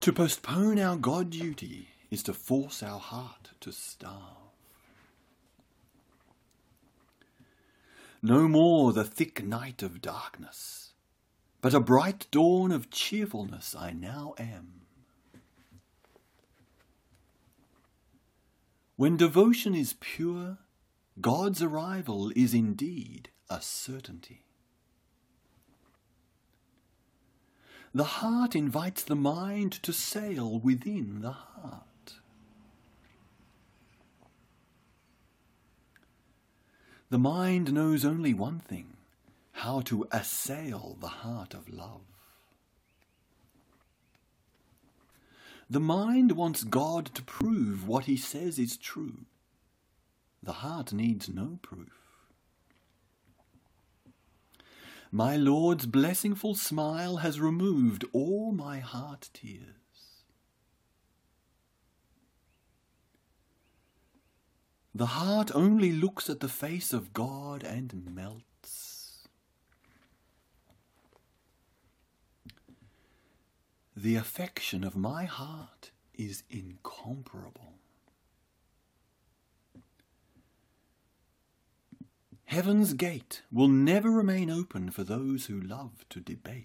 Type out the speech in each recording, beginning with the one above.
To postpone our God duty is to force our heart to starve. No more the thick night of darkness, but a bright dawn of cheerfulness I now am. When devotion is pure, God's arrival is indeed a certainty. The heart invites the mind to sail within the heart. The mind knows only one thing, how to assail the heart of love. The mind wants God to prove what he says is true. The heart needs no proof. My Lord's blessingful smile has removed all my heart tears. The heart only looks at the face of God and melts. The affection of my heart is incomparable. Heaven's gate will never remain open for those who love to debate.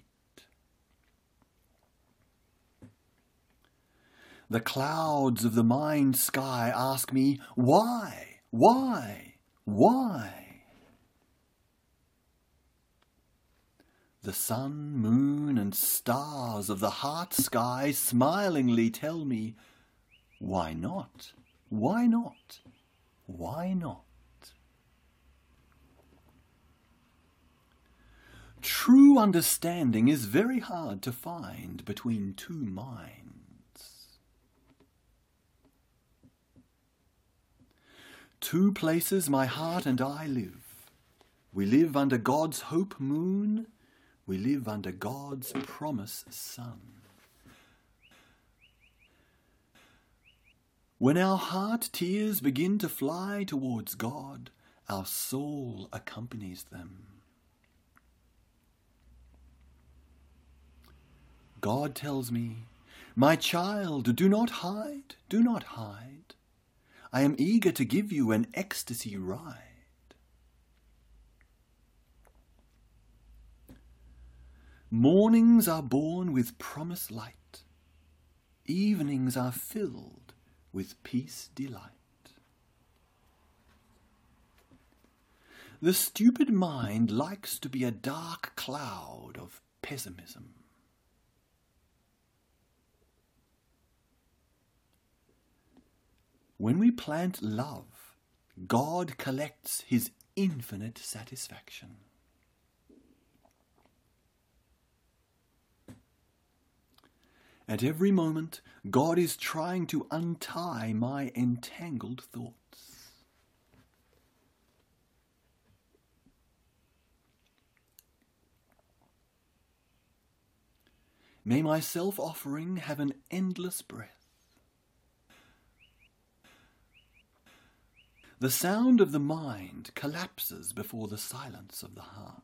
The clouds of the mind sky ask me, why, why, why? The sun, moon, and stars of the heart sky smilingly tell me, why not, why not, why not? True understanding is very hard to find between two minds. Two places my heart and I live. We live under God's hope moon. We live under God's promise sun. When our heart tears begin to fly towards God, our soul accompanies them. God tells me, my child, do not hide, do not hide. I am eager to give you an ecstasy ride. Mornings are born with promise light. Evenings are filled with peace delight. The stupid mind likes to be a dark cloud of pessimism. When we plant love, God collects his infinite satisfaction. At every moment, God is trying to untie my entangled thoughts. May my self-offering have an endless breath. The sound of the mind collapses before the silence of the heart.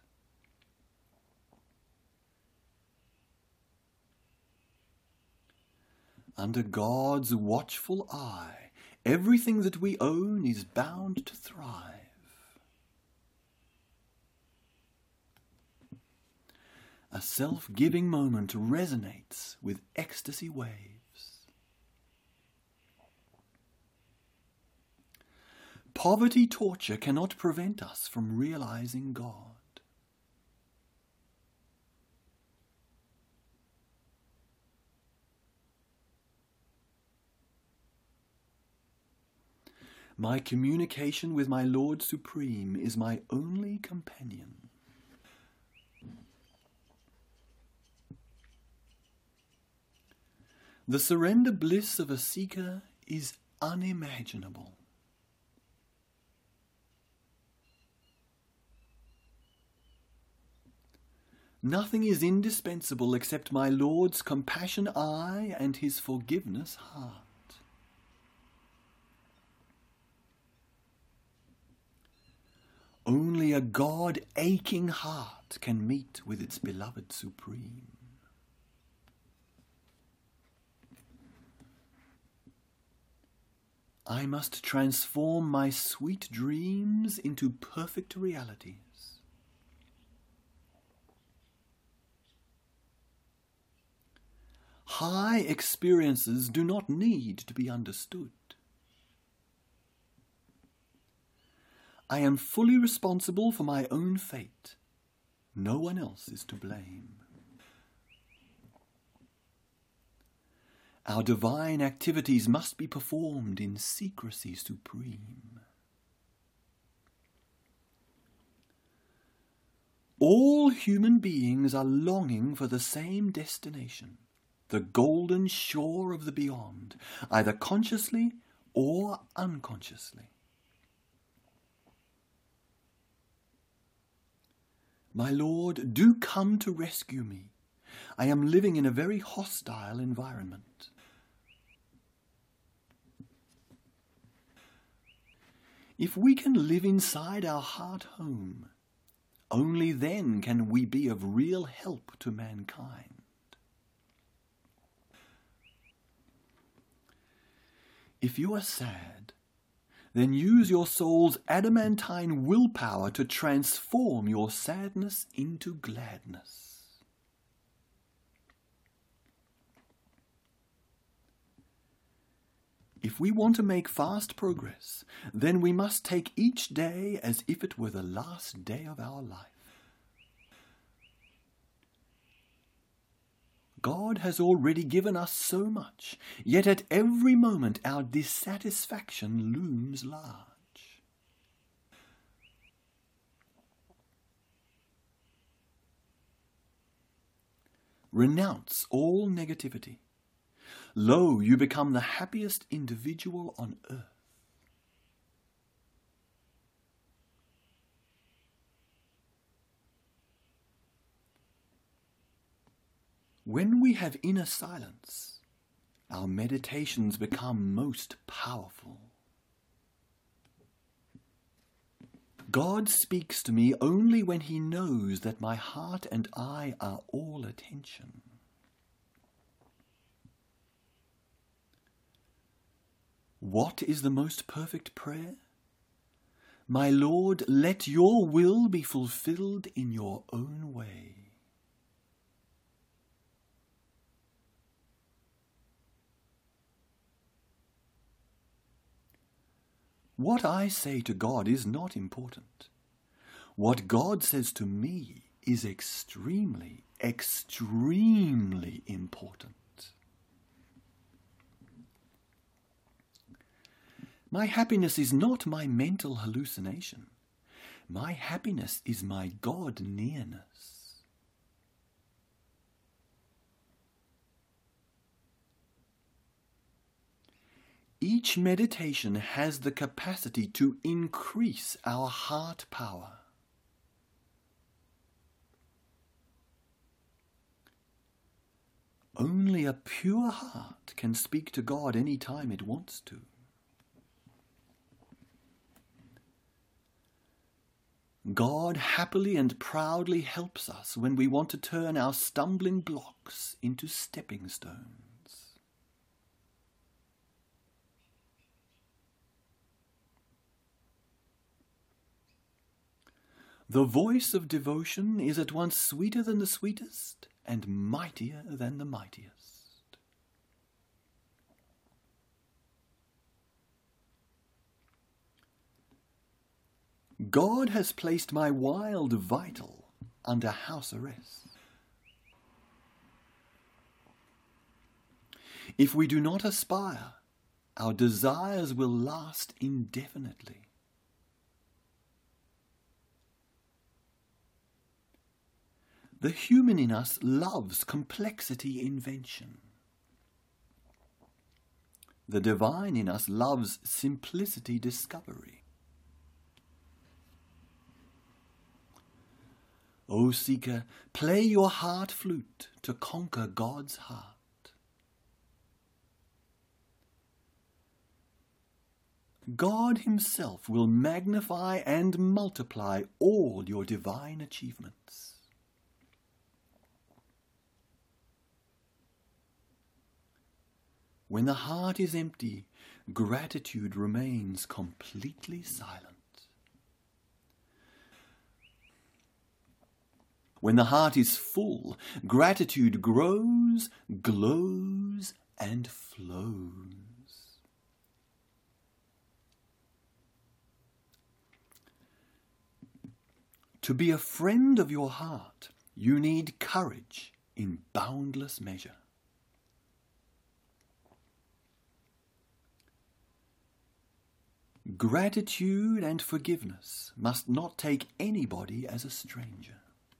Under God's watchful eye, everything that we own is bound to thrive. A self-giving moment resonates with ecstasy waves. Poverty torture cannot prevent us from realizing God. My communication with my Lord Supreme is my only companion. The surrender bliss of a seeker is unimaginable. Nothing is indispensable except my Lord's compassion eye and his forgiveness heart. Only a God-aching heart can meet with its beloved Supreme. I must transform my sweet dreams into perfect realities. High experiences do not need to be understood. I am fully responsible for my own fate. No one else is to blame. Our divine activities must be performed in secrecy supreme. All human beings are longing for the same destination, the golden shore of the beyond, either consciously or unconsciously. My Lord, do come to rescue me. I am living in a very hostile environment. If we can live inside our heart home, only then can we be of real help to mankind. If you are sad, then use your soul's adamantine willpower to transform your sadness into gladness. If we want to make fast progress, then we must take each day as if it were the last day of our life. God has already given us so much, yet at every moment our dissatisfaction looms large. Renounce all negativity. Lo, you become the happiest individual on earth. When we have inner silence, our meditations become most powerful. God speaks to me only when He knows that my heart and I are all attention. What is the most perfect prayer? My Lord, let your will be fulfilled in your own way. What I say to God is not important. What God says to me is extremely, extremely important. My happiness is not my mental hallucination. My happiness is my God-nearness. Each meditation has the capacity to increase our heart power. Only a pure heart can speak to God any time it wants to. God happily and proudly helps us when we want to turn our stumbling blocks into stepping stones. The voice of devotion is at once sweeter than the sweetest and mightier than the mightiest. God has placed my wild vital under house arrest. If we do not aspire, our desires will last indefinitely. The human in us loves complexity invention. The divine in us loves simplicity discovery. O seeker, play your heart flute to conquer God's heart. God Himself will magnify and multiply all your divine achievements. When the heart is empty, gratitude remains completely silent. When the heart is full, gratitude grows, glows, and flows. To be a friend of your heart, you need courage in boundless measure. Gratitude and forgiveness must not take anybody as a stranger.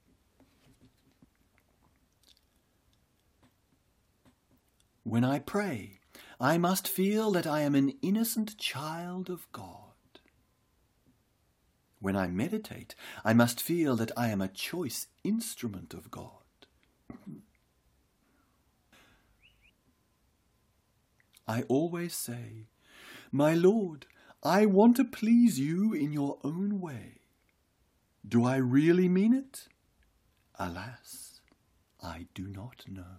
When I pray, I must feel that I am an innocent child of God. When I meditate, I must feel that I am a choice instrument of God. I always say, "My Lord, I want to please you in your own way." Do I really mean it? Alas, I do not know.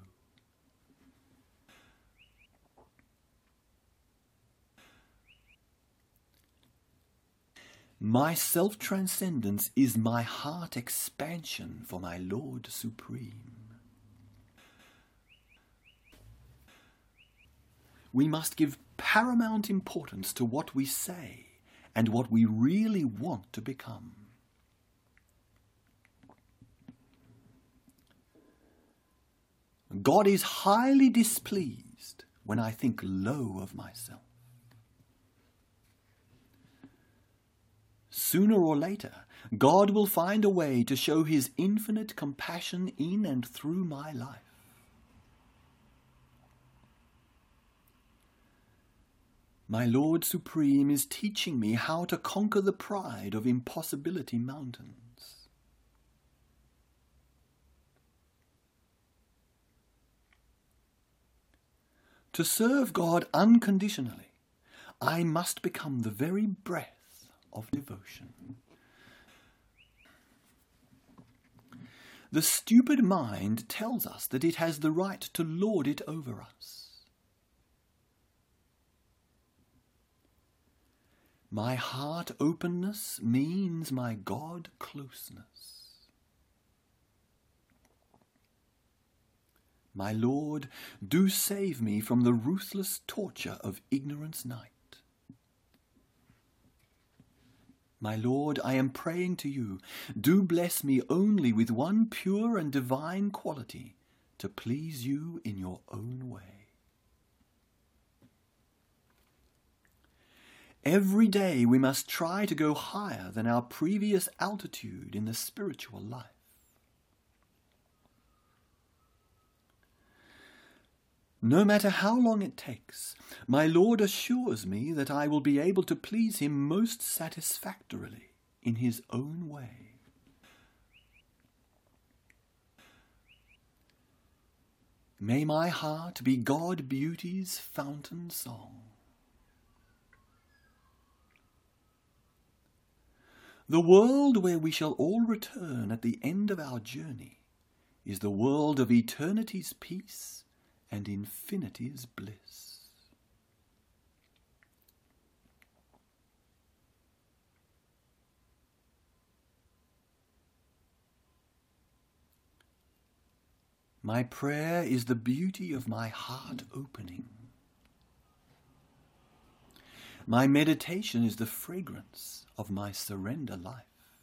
My self-transcendence is my heart expansion for my Lord Supreme. We must give paramount importance to what we say and what we really want to become. God is highly displeased when I think low of myself. Sooner or later, God will find a way to show His infinite compassion in and through my life. My Lord Supreme is teaching me how to conquer the pride of impossibility mountains. To serve God unconditionally, I must become the very breath of devotion. The stupid mind tells us that it has the right to lord it over us. My heart openness means my God closeness. My Lord, do save me from the ruthless torture of ignorance night. My Lord, I am praying to you, do bless me only with one pure and divine quality, to please you in your own way. Every day we must try to go higher than our previous altitude in the spiritual life. No matter how long it takes, my Lord assures me that I will be able to please Him most satisfactorily in His own way. May my heart be God Beauty's fountain song. The world where we shall all return at the end of our journey is the world of eternity's peace and infinity's bliss. My prayer is the beauty of my heart opening. My meditation is the fragrance of my surrender life.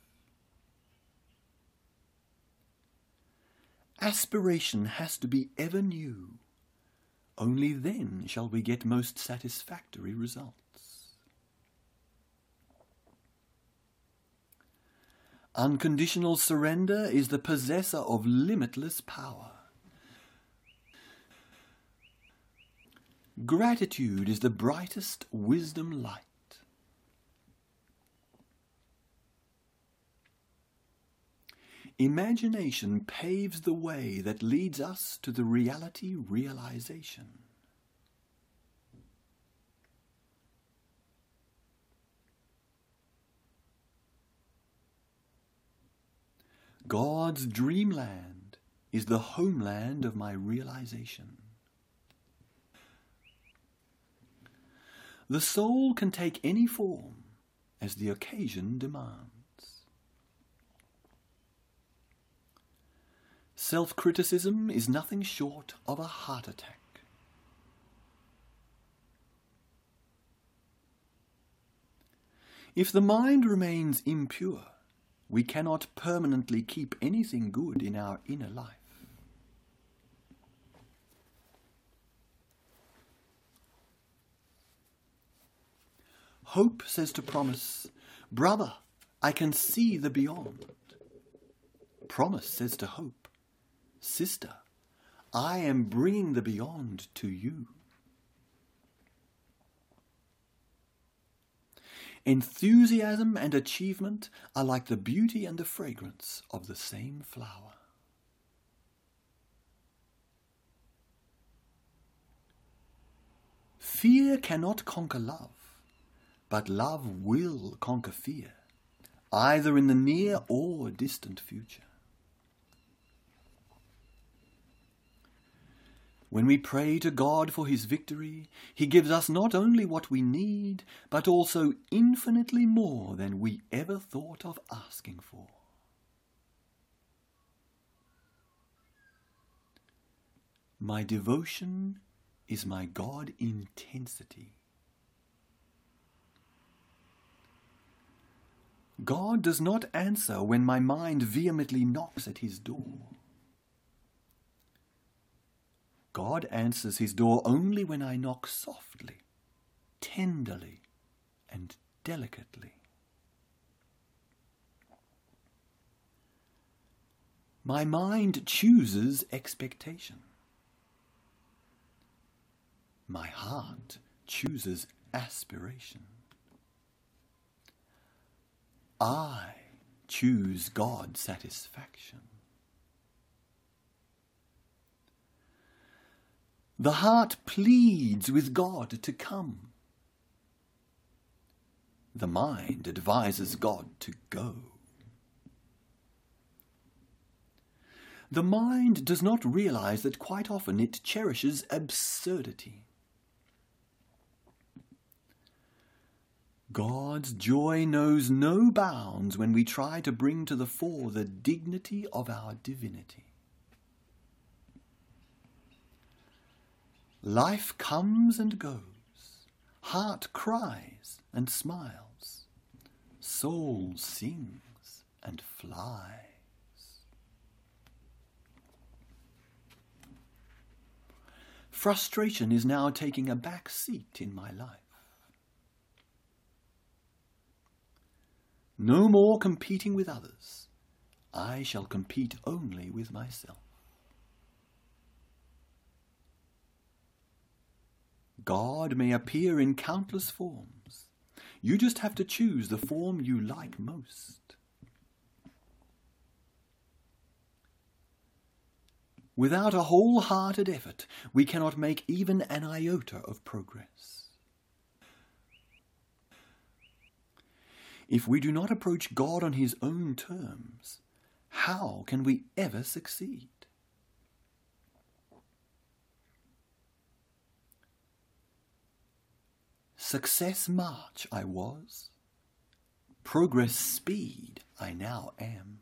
Aspiration has to be ever new. Only then shall we get most satisfactory results. Unconditional surrender is the possessor of limitless power. Gratitude is the brightest wisdom light. Imagination paves the way that leads us to the reality realization. God's dreamland is the homeland of my realization. The soul can take any form as the occasion demands. Self-criticism is nothing short of a heart attack. If the mind remains impure, we cannot permanently keep anything good in our inner life. Hope says to promise, "Brother, I can see the beyond." Promise says to hope, "Sister, I am bringing the beyond to you." Enthusiasm and achievement are like the beauty and the fragrance of the same flower. Fear cannot conquer love, but love will conquer fear, either in the near or distant future. When we pray to God for his victory, he gives us not only what we need, but also infinitely more than we ever thought of asking for. My devotion is my God intensity. God does not answer when my mind vehemently knocks at his door. God answers his door only when I knock softly, tenderly, and delicately. My mind chooses expectation. My heart chooses aspiration. I choose God's satisfaction. The heart pleads with God to come. The mind advises God to go. The mind does not realize that quite often it cherishes absurdity. God's joy knows no bounds when we try to bring to the fore the dignity of our divinity. Life comes and goes, heart cries and smiles, soul sings and flies. Frustration is now taking a back seat in my life. No more competing with others. I shall compete only with myself. God may appear in countless forms. You just have to choose the form you like most. Without a wholehearted effort, we cannot make even an iota of progress. If we do not approach God on his own terms, how can we ever succeed? Success march I was, progress speed I now am.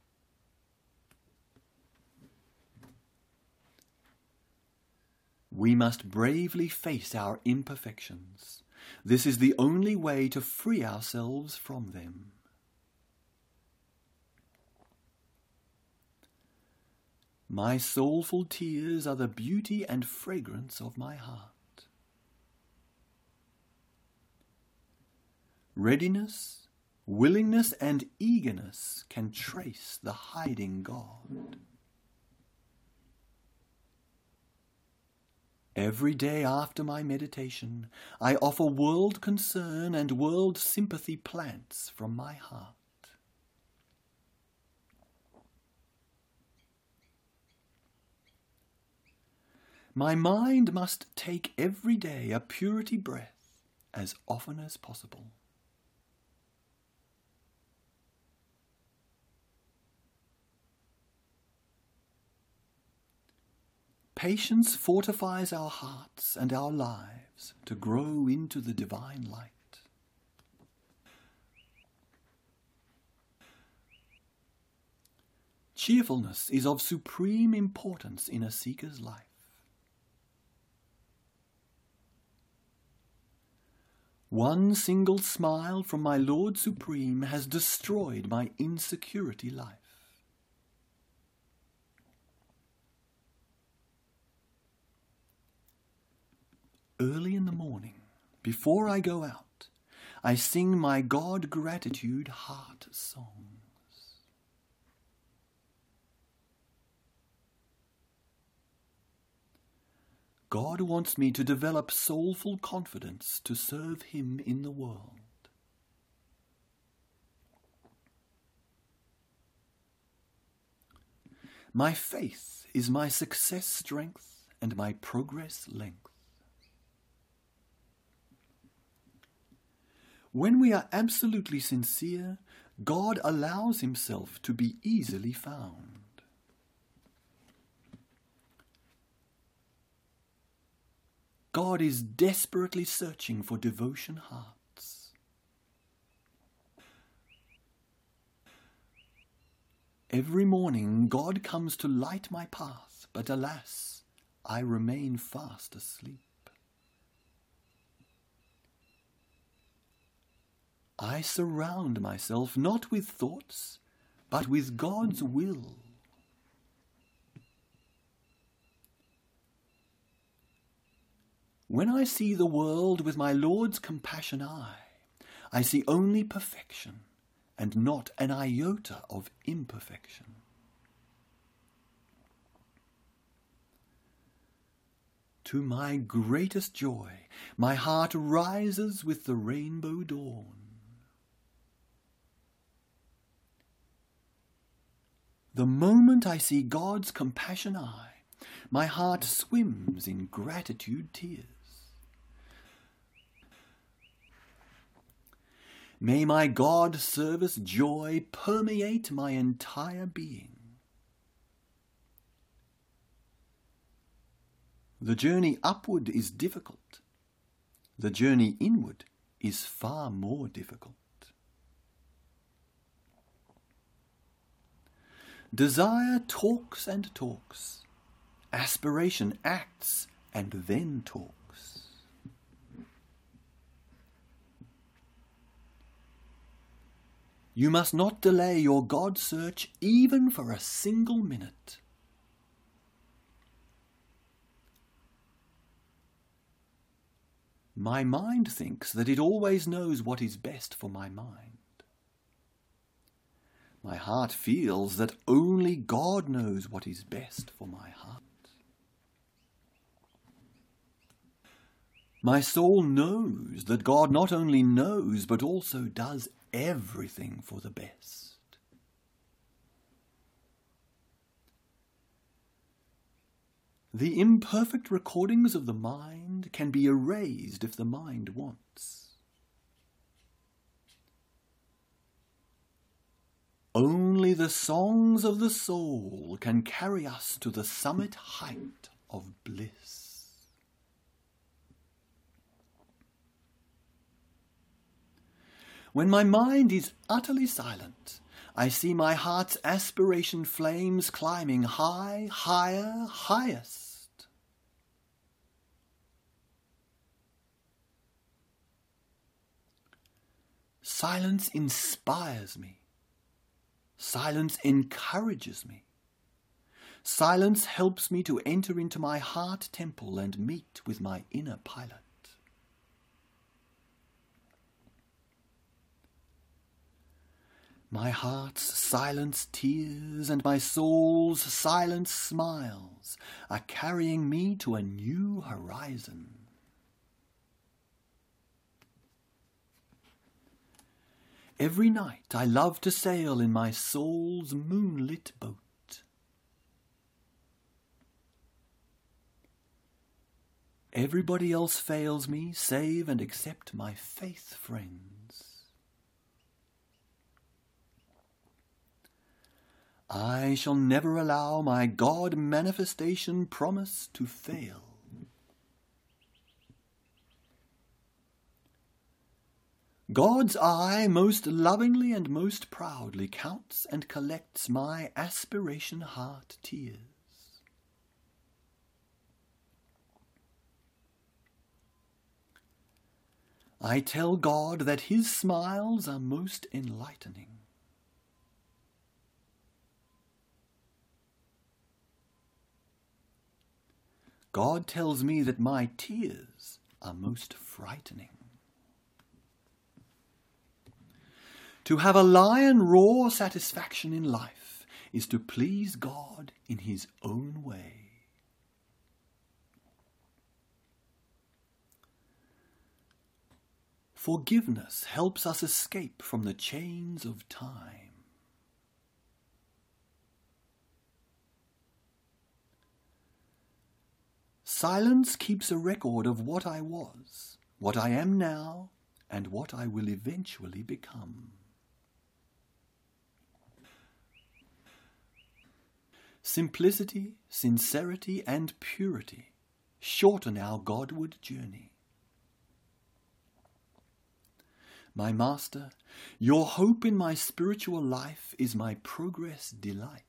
We must bravely face our imperfections. This is the only way to free ourselves from them. My soulful tears are the beauty and fragrance of my heart. Readiness, willingness, and eagerness can trace the hiding God. Every day after my meditation, I offer world concern and world sympathy plants from my heart. My mind must take every day a purity breath as often as possible. Patience fortifies our hearts and our lives to grow into the divine light. Cheerfulness is of supreme importance in a seeker's life. One single smile from my Lord Supreme has destroyed my insecurity life. Early in the morning, before I go out, I sing my God gratitude heart songs. God wants me to develop soulful confidence to serve Him in the world. My faith is my success strength and my progress length. When we are absolutely sincere, God allows Himself to be easily found. God is desperately searching for devotion hearts. Every morning God comes to light my path, but alas, I remain fast asleep. I surround myself not with thoughts, but with God's will. When I see the world with my Lord's compassion eye, I see only perfection and not an iota of imperfection. To my greatest joy, my heart rises with the rainbow dawn. The moment I see God's compassion eye, my heart swims in gratitude tears. May my God service joy permeate my entire being. The journey upward is difficult. The journey inward is far more difficult. Desire talks and talks. Aspiration acts and then talks. You must not delay your God search even for a single minute. My mind thinks that it always knows what is best for my mind. My heart feels that only God knows what is best for my heart. My soul knows that God not only knows but also does everything for the best. The imperfect recordings of the mind can be erased if the mind wants. Only the songs of the soul can carry us to the summit height of bliss. When my mind is utterly silent, I see my heart's aspiration flames climbing high, higher, highest. Silence inspires me. Silence encourages me. Silence helps me to enter into my heart temple and meet with my inner pilot. My heart's silent tears and my soul's silent smiles are carrying me to a new horizon. Every night I love to sail in my soul's moonlit boat. Everybody else fails me, save and except my faith friends. I shall never allow my God manifestation promise to fail. God's eye most lovingly and most proudly counts and collects my aspiration heart tears. I tell God that his smiles are most enlightening. God tells me that my tears are most frightening. To have a lion roar satisfaction in life is to please God in his own way. Forgiveness helps us escape from the chains of time. Silence keeps a record of what I was, what I am now, and what I will eventually become. Simplicity, sincerity, and purity shorten our Godward journey. My Master, your hope in my spiritual life is my progress delight.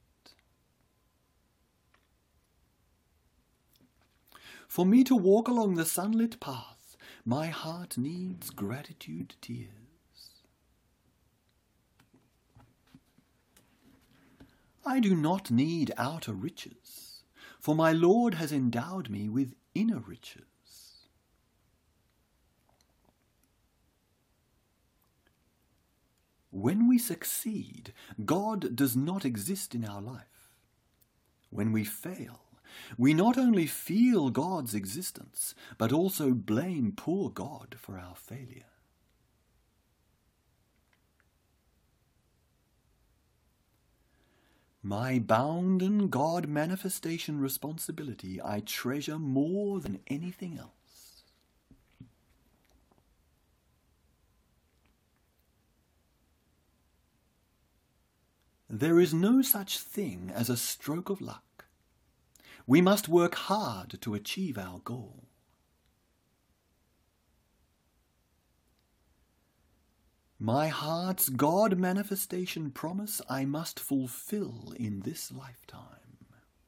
For me to walk along the sunlit path, my heart needs gratitude tears. I do not need outer riches, for my Lord has endowed me with inner riches. When we succeed, God does not exist in our life. When we fail, we not only feel God's existence, but also blame poor God for our failure. My bounden God manifestation responsibility I treasure more than anything else. There is no such thing as a stroke of luck. We must work hard to achieve our goal. My heart's God manifestation promise I must fulfill in this lifetime.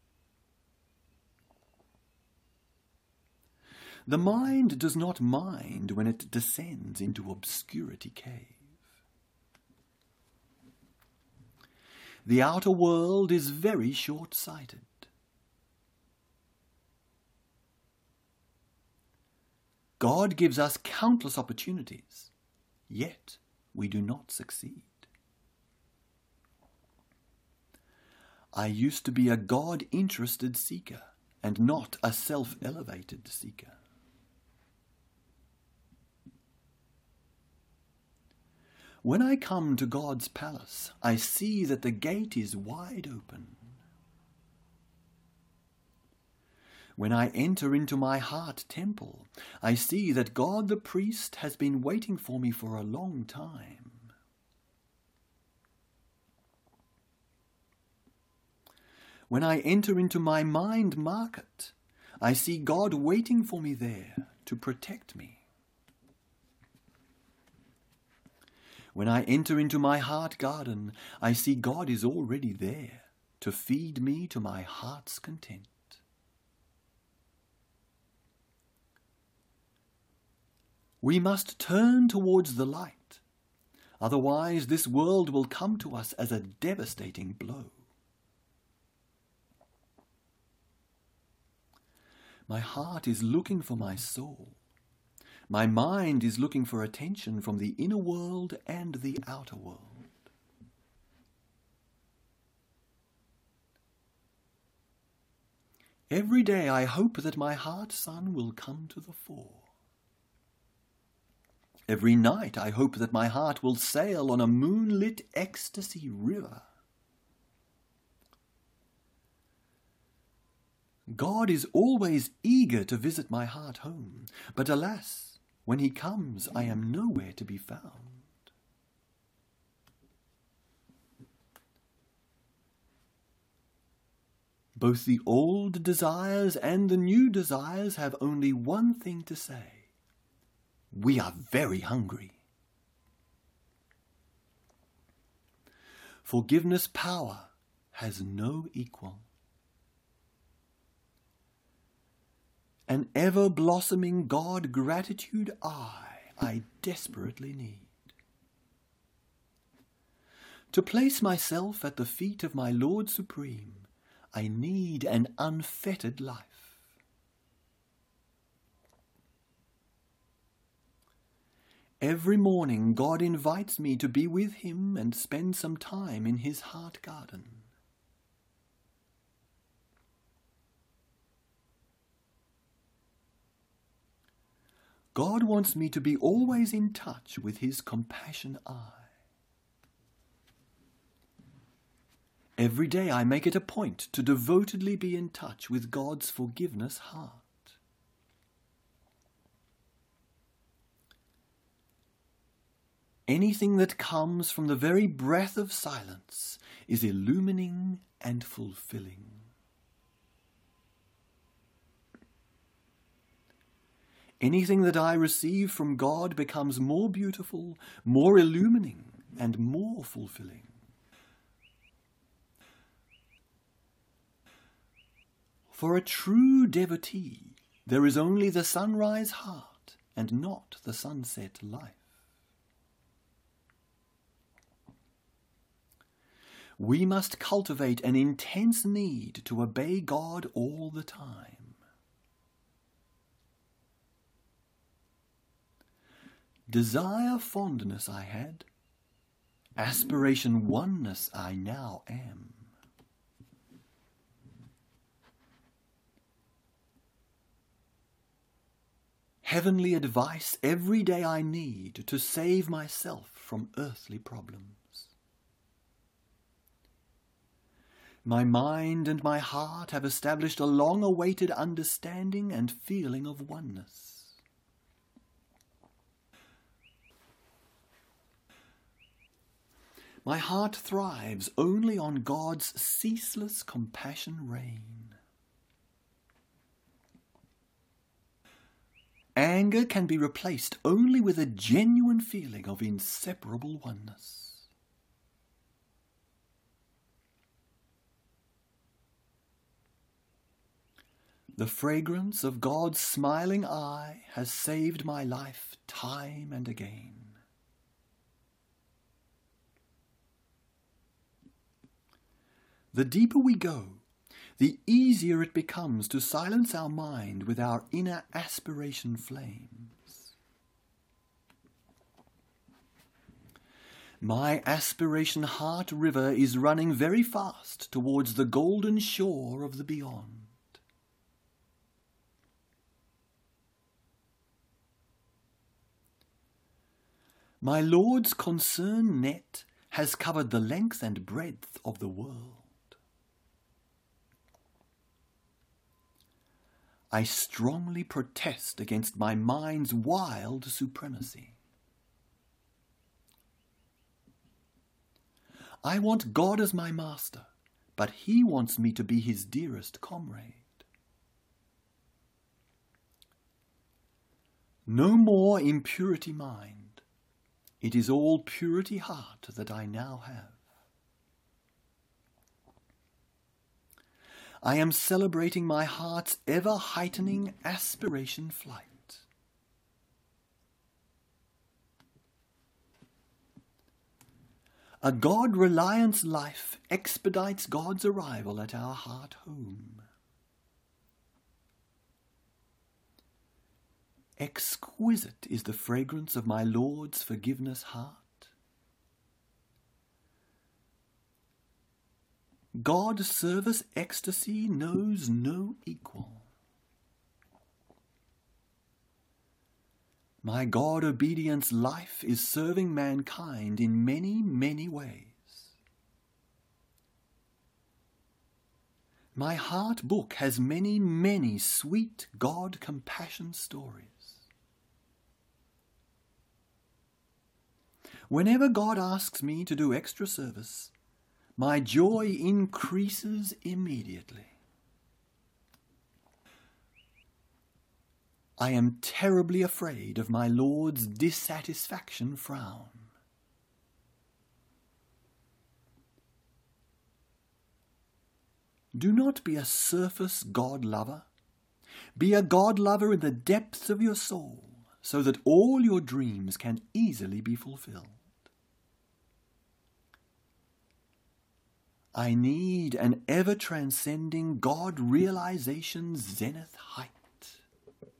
The mind does not mind when it descends into obscurity cave. The outer world is very short-sighted. God gives us countless opportunities, yet we do not succeed. I used to be a God-interested seeker and not a self-elevated seeker. When I come to God's palace, I see that the gate is wide open. When I enter into my heart temple, I see that God the priest has been waiting for me for a long time. When I enter into my mind market, I see God waiting for me there to protect me. When I enter into my heart garden, I see God is already there to feed me to my heart's content. We must turn towards the light, otherwise this world will come to us as a devastating blow. My heart is looking for my soul. My mind is looking for attention from the inner world and the outer world. Every day I hope that my heart sun will come to the fore. Every night I hope that my heart will sail on a moonlit ecstasy river. God is always eager to visit my heart home, but alas, when he comes, I am nowhere to be found. Both the old desires and the new desires have only one thing to say: we are very hungry. Forgiveness power has no equal. An ever-blossoming God gratitude I desperately need. To place myself at the feet of my Lord Supreme, I need an unfettered life. Every morning God invites me to be with Him and spend some time in His heart garden. God wants me to be always in touch with His compassion eye. Every day I make it a point to devotedly be in touch with God's forgiveness heart. Anything that comes from the very breath of silence is illumining and fulfilling. Anything that I receive from God becomes more beautiful, more illumining, and more fulfilling. For a true devotee, there is only the sunrise heart and not the sunset life. We must cultivate an intense need to obey God all the time. Desire fondness I had, aspiration oneness I now am. Heavenly advice every day I need to save myself from earthly problems. My mind and my heart have established a long-awaited understanding and feeling of oneness. My heart thrives only on God's ceaseless compassion rain. Anger can be replaced only with a genuine feeling of inseparable oneness. The fragrance of God's smiling eye has saved my life time and again. The deeper we go, the easier it becomes to silence our mind with our inner aspiration flames. My aspiration heart river is running very fast towards the golden shore of the beyond. My Lord's concern net has covered the length and breadth of the world. I strongly protest against my mind's wild supremacy. I want God as my master, but He wants me to be His dearest comrade. No more impurity mind. It is all purity heart that I now have. I am celebrating my heart's ever-heightening aspiration flight. A God-reliance life expedites God's arrival at our heart home. Exquisite is the fragrance of my Lord's forgiveness heart. God's service ecstasy knows no equal. My God-obedience life is serving mankind in many, many ways. My heart book has many, many sweet God-compassion stories. Whenever God asks me to do extra service, my joy increases immediately. I am terribly afraid of my Lord's dissatisfaction frown. Do not be a surface God-lover. Be a God-lover in the depths of your soul, so that all your dreams can easily be fulfilled. I need an ever-transcending God-realization's zenith height.